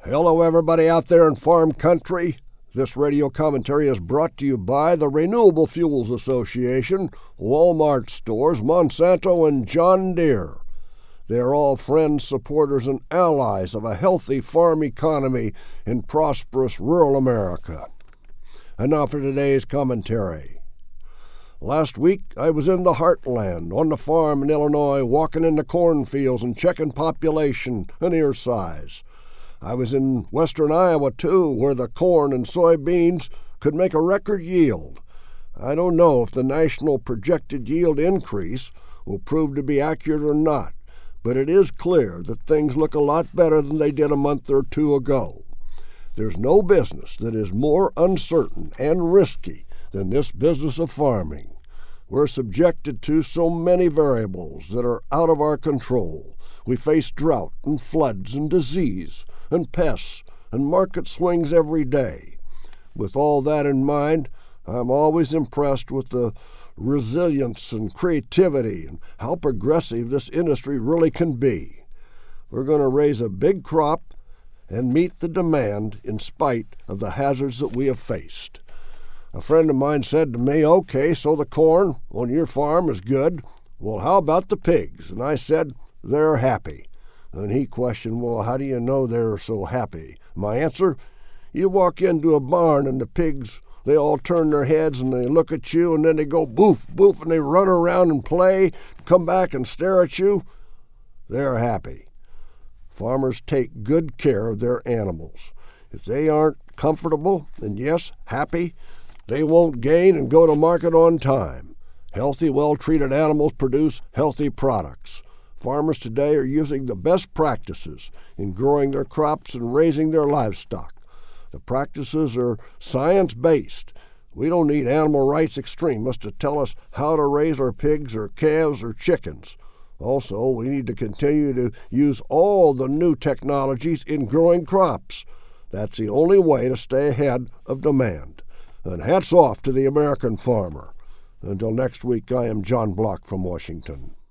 Hello, everybody out there in farm country. This radio commentary is brought to you by the Renewable Fuels Association, Walmart stores, Monsanto, and John Deere. They're all friends, supporters, and allies of a healthy farm economy in prosperous rural America. And now for today's commentary. Last week, I was in the heartland, on the farm in Illinois, walking in the cornfields and checking population and ear size. I was in western Iowa, too, where the corn and soybeans could make a record yield. I don't know if the national projected yield increase will prove to be accurate or not, but it is clear that things look a lot better than they did a month or two ago. There's no business that is more uncertain and risky than this business of farming. We're subjected to so many variables that are out of our control. We face drought and floods and disease and pests and market swings every day. With all that in mind, I'm always impressed with the resilience and creativity and how progressive this industry really can be. We're going to raise a big crop and meet the demand in spite of the hazards that we have faced. A friend of mine said to me, "Okay, so the corn on your farm is good. Well, how about the pigs?" And I said, "They're happy." And he questioned, "Well, how do you know they're so happy?" My answer, you walk into a barn and the pigs, they all turn their heads and they look at you and then they go boof, boof, and they run around and play, come back and stare at you. They're happy. Farmers take good care of their animals. If they aren't comfortable and, yes, happy, they won't gain and go to market on time. Healthy, well-treated animals produce healthy products. Farmers today are using the best practices in growing their crops and raising their livestock. The practices are science-based. We don't need animal rights extremists to tell us how to raise our pigs or calves or chickens. Also, we need to continue to use all the new technologies in growing crops. That's the only way to stay ahead of demand. And hats off to the American farmer. Until next week, I am John Block from Washington.